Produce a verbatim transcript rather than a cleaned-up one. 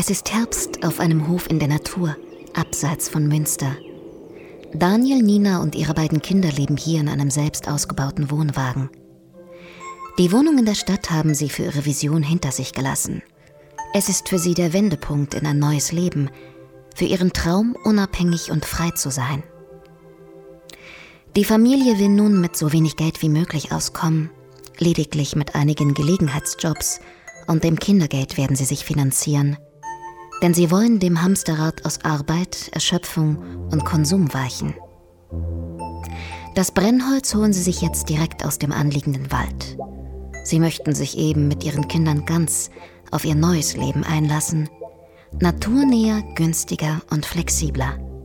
Es ist Herbst auf einem Hof in der Natur, abseits von Münster. Daniel, Nina und ihre beiden Kinder leben hier in einem selbst ausgebauten Wohnwagen. Die Wohnung in der Stadt haben sie für ihre Vision hinter sich gelassen. Es ist für sie der Wendepunkt in ein neues Leben, für ihren Traum, unabhängig und frei zu sein. Die Familie will nun mit so wenig Geld wie möglich auskommen. Lediglich mit einigen Gelegenheitsjobs und dem Kindergeld werden sie sich finanzieren. Denn sie wollen dem Hamsterrad aus Arbeit, Erschöpfung und Konsum weichen. Das Brennholz holen sie sich jetzt direkt aus dem anliegenden Wald. Sie möchten sich eben mit ihren Kindern ganz auf ihr neues Leben einlassen. Naturnäher, günstiger und flexibler.